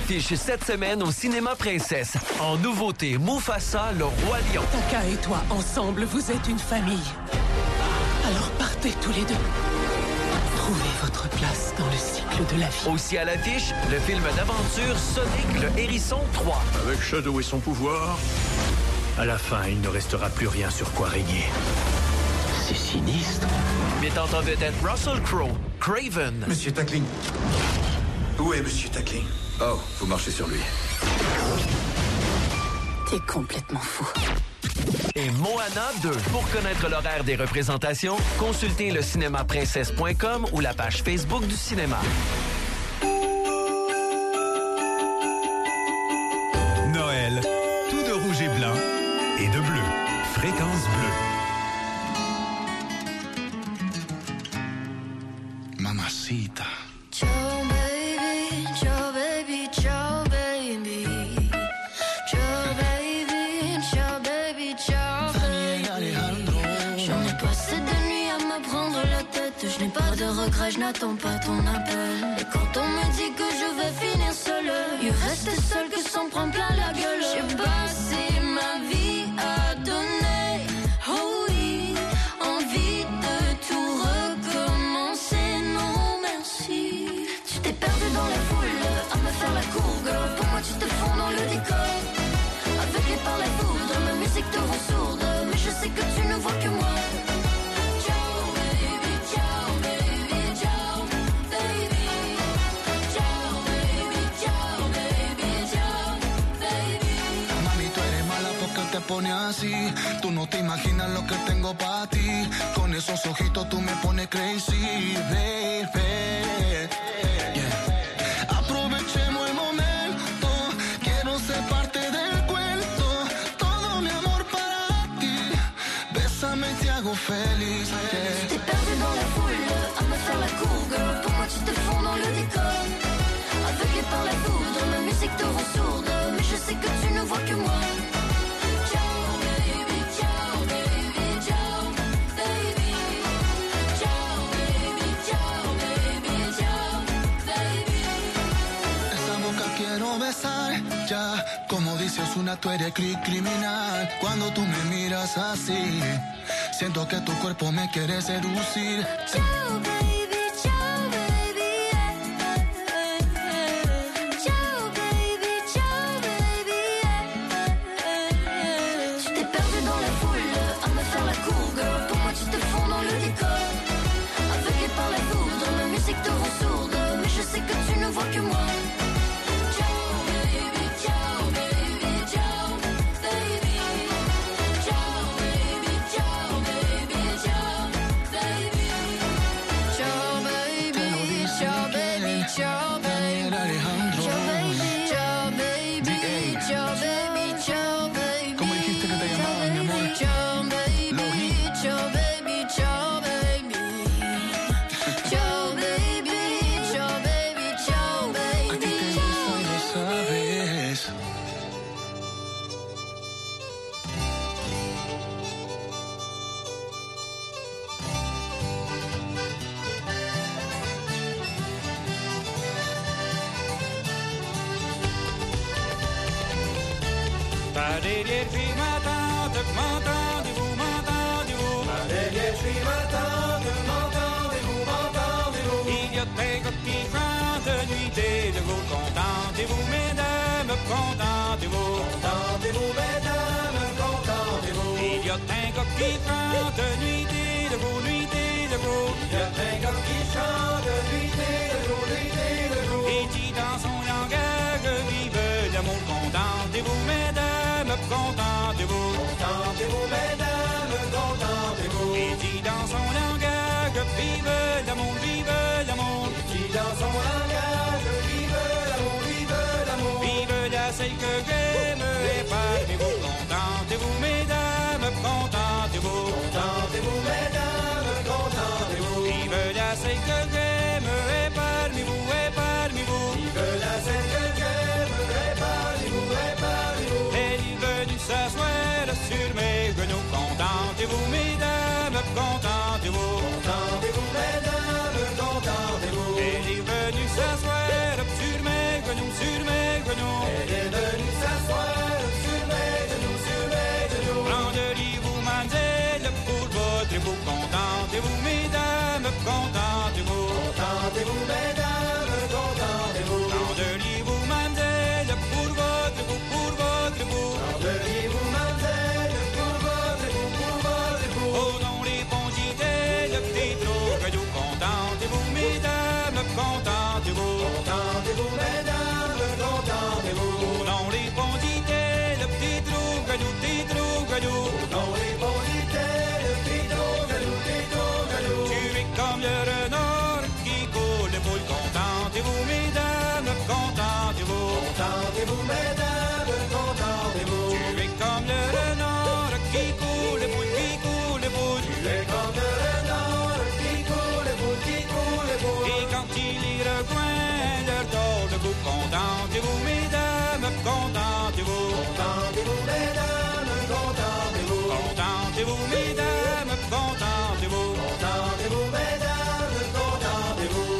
l'affiche cette semaine au Cinéma Princesse. En nouveauté, Mufasa, le roi lion. Taka et toi, ensemble, vous êtes une famille. Alors partez tous les deux. Trouvez votre place dans le cycle de la vie. Aussi à l'affiche, le film d'aventure Sonic le Hérisson 3. Avec Shadow et son pouvoir, à la fin, il ne restera plus rien sur quoi régner. C'est sinistre. Mettant en vedette Russell Crowe, Craven. Monsieur Tackling. Où est Monsieur Tackling? Oh, vous marchez sur lui. T'es complètement fou. Et Moana 2. Pour connaître l'horaire des représentations, consultez le cinémaprincesse.com ou la page Facebook du cinéma. Noël, tout de rouge et blanc et de bleu. Fréquence bleue. Mamacita. Ciao baby, ciao baby, ciao baby. Ciao baby, ciao baby, ciao baby. J'en ai passé des nuits à me prendre la tête. Je n'ai pas de regrets, je n'attends pas ton appel. Et quand on me dit que je vais finir seule, il reste seul que s'en prend plein la gueule. J'ai passé ma vie à donner, oh oui, envie de tout recommencer, non merci. Tu t'es perdu dans la foule, à me faire la cour, girl. Pour moi tu te fonds dans le décor. Avec les par la foudre, ma musique te rend sourde, mais je sais que tu ne vois que moi. Ciao baby, ciao baby, ciao baby. Ciao baby, ciao baby, ciao baby. Mami, tú eres mala porque te pones así. Tú no te imaginas lo que tengo para ti. Con esos ojitos tú me pones crazy, baby. Yeah. Aprovechemos el momento. Quiero ser parte del cuento. Todo mi amor para ti. Bésame y te hago feliz. Yeah. T'es perdu dans la foule, à me faire la cour, girl. Pour moi tu te fonds dans le décor. Aveuglé par la foudre, ma musique te rend sourde, mais je sais que tu ne vois que moi. Ciao baby, ciao baby, ciao baby. Ciao baby, ciao baby, ciao baby. Esa boca quiero besar, ya. Como dice Ozuna, tú eres criminal. Cuando tú me miras así, siento que tu cuerpo me quiere seducir. Ciao baby, ciao baby, ciao baby, ciao baby. Tu t'es perdu dans la foule, à me faire la cour, girl. Pour moi tu te fonds dans le décor. Aveuglé par la foudre, ma musique te rend sourde, mais je sais que tu ne vois que moi. Ciao baby, ciao baby, ciao baby. Ciao baby, ciao baby, ciao baby. Ciao baby, ciao baby, ciao baby. Alejandro. Ciao baby, ciao baby, ciao baby, ciao baby. ¿Cómo dijiste que te llamabas, mi amor? Ciao baby, Logi. ciao baby, ciao baby. Ciao baby, ciao baby, ciao A ti baby. te gusta y lo sabes. Par derrière, je suis ma tante, m'entendez-vous, m'entendez-vous? Par derrière, je suis ma tante, m'entendez-vous, m'entendez-vous? Il y a des gars qui chantent nuit et de vous, contentez-vous, mesdames, contentez-vous? Contentez-vous, mesdames, contentez-vous? Il y a des gars qui chantent nuit et de vous, nuit et de vous. Il y a des gars qui chantent nuit et de vous, nuit et de vous. Et dit dans son langage, vive l'amour, contentez-vous, mesdames, contentez-vous? Contentez-vous, mesdames, contentez-vous? Et dit dans son langage, vive l'amour, vive l'amour. Et dit dans son langage, vive l'amour, vive l'amour. Vive la celle que j'aime, épargnez-vous, contentez-vous, mesdames, contentez-vous? Contentez-vous, mesdames, contentez-vous? Vive la celle que j'aime, épargnez-vous, épargnez-vous. Vive la celle que j'aime, épargnez-vous, épargnez-vous. Elle est venue s'asseoir sur mes genoux, contentez-vous, mesdames, contentez-vous? Contentez-vous, mesdames, contentez-vous? Elle est venue s'asseoir sur mes genoux, contentez-vous. Contentez-vous, mesdames, contentez-vous. Chandeliez-vous, mademoiselle, pour votre goût, pour votre goût. Chandeliez-vous, mademoiselle, pour votre goût, pour votre goût. Oh non, les pondités, le petit trougadou. Contentez-vous, mesdames, contentez-vous. Contentez-vous, mesdames, contentez-vous. Oh non, les pondités, le petit trougadou, petit trougadou. Oh non, les pondités, le petit trougadou, petit trougadou. Tu es comme le renard qui coule les boules. Contentez-vous, mesdames, contentez-vous. Contentez-vous, mesdames, contentez-vous. Tu es comme le renard qui coule les boules, qui coule les boules. Tu es comme le renard qui coule les boules, qui coule les boules. Et quand il y rejoint leur tour de goût, contentez-vous, mesdames, contentez-vous. Contentez-vous, mesdames, contentez-vous. Contentez-vous, mesdames, contentez-vous. Contentez-vous, mesdames, contentez-vous.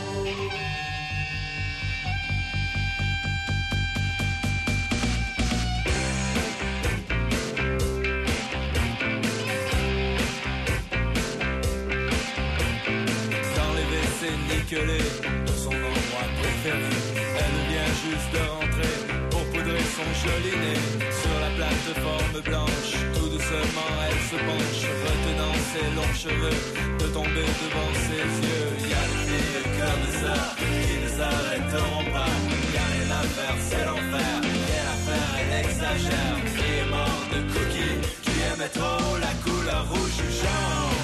Dans les WC nickelés de son endroit préféré, elle vient juste de rentrer pour poudrer son joli nez. Sur la plateforme blanche, tout doucement elle se penche, retenant ses longs cheveux de tomber devant ses yeux. Y'a des filles comme ça qui ne s'arrêteront pas. Y'a rien à faire, c'est l'enfer. Rien à faire, elle exagère. Qui est mort de cookies, qui aimait trop la couleur rouge du genre.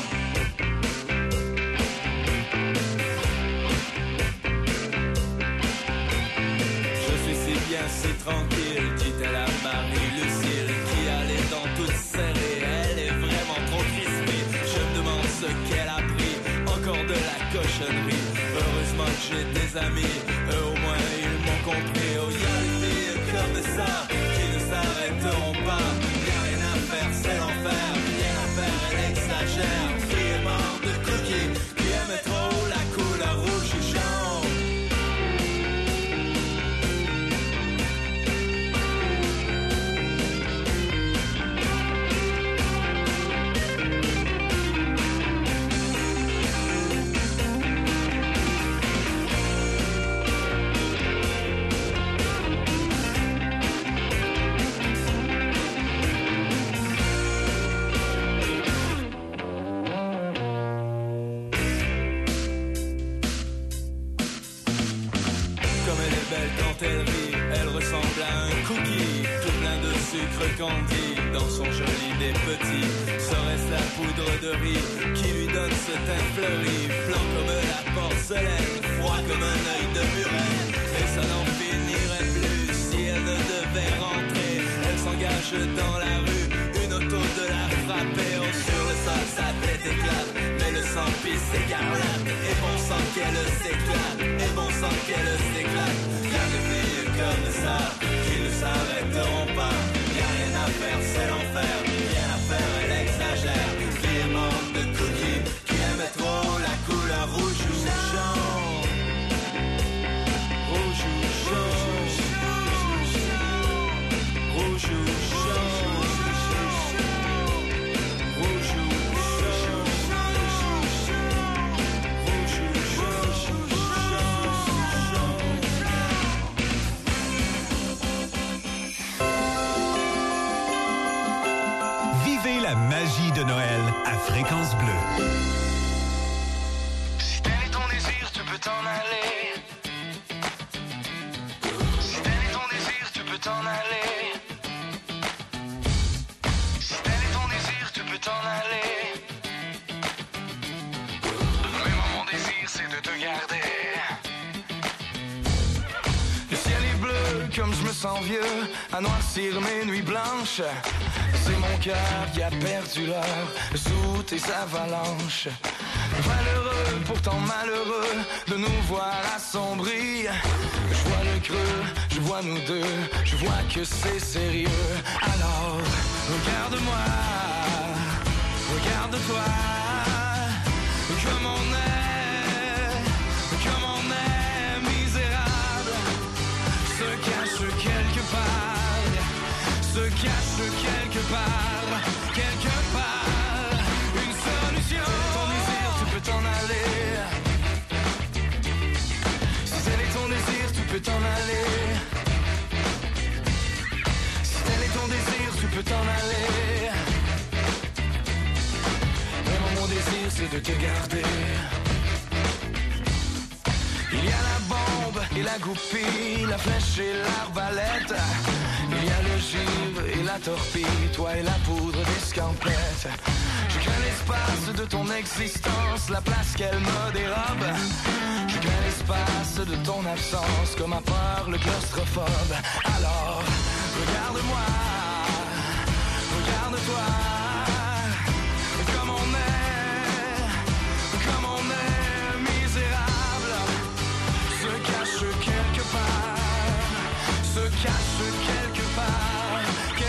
C'est tranquille, dit-elle à Marie-Lucille, qui a les dents toutes serrées. Elle est vraiment trop crispée. Je me demande ce qu'elle a pris, encore de la cochonnerie. Heureusement que j'ai des amis, eux au moins ils m'ont compris. Oh, y'a des filles comme ça qui ne s'arrêteront pas. Y'a rien à faire, c'est l'enfer. Rien à faire, elle exagère. Qui est mort de cookies, qui aimait trop la couleur rouge et jaune. Elle rit, elle ressemble à un cookie, tout plein de sucre candi. Dans son joli nez petit, serait-ce la poudre de riz qui lui donne ce teint fleuri, blanc comme la porcelaine, froid comme un œil de muret. Et ça n'en finirait plus si elle ne devait rentrer. Elle s'engage dans la rue, une auto de la frapper. Oh, sur le sol, sa tête éclate, mais le sang pisse écarlate. Et bon sang qu'elle s'éclate, et bon sang qu'elle s'éclate. Y'a des filles comme ça qui ne s'arrêteront pas. Y'a rien à faire, c'est l'enfer. Rien à faire, elle exagère. Qui est morte de cookies, qui aimait trop la couleur rouge ou jaune. Rouge ou jaune. Rouge ou jaune. Rouge ou la magie de Noël à Fréquence Bleue. Si tel est ton désir, tu peux t'en aller. Si tel est ton désir, tu peux t'en aller. Si tel est ton désir, tu peux t'en aller. Mais moi, mon désir, c'est de te garder. Le ciel est bleu, comme je me sens vieux, à noircir mes nuits blanches. C'est mon cœur qui a perdu l'heure sous tes avalanches. Valeureux, pourtant malheureux de nous voir assombris. Je vois le creux, je vois nous deux, je vois que c'est sérieux. Alors, regarde-moi, regarde-toi, comme on est misérable, se cache quelque part, se cache quelque part, une solution. Ton désir, tu peux t'en aller. peux t'en aller. Si tel est ton désir, tu peux t'en aller. Mais mon désir, c'est de te garder. Il y a la bombe et la goupille, la flèche et l'arbalète. Il y a le givre et la torpille, toi et la poudre d'escampette. Je crains l'espace de ton existence, la place qu'elle me dérobe. Je crains l'espace de ton absence, comme a peur le claustrophobe. Alors, regarde-moi, regarde-toi. Comme on est misérable, se cache quelque part, se cache quelque part,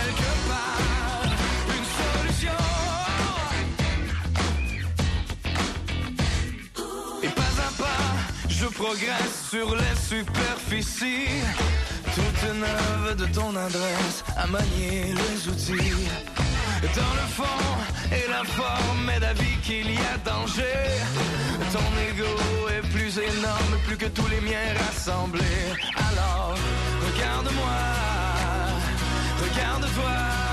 une solution. Et pas à pas, je progresse sur les superficies, toute neuve de ton adresse, à manier les outils. Dans le fond et la forme est d'avis qu'il y a danger. Ton ego est plus énorme, plus que tous les miens rassemblés. Alors, regarde-moi, regarde-toi.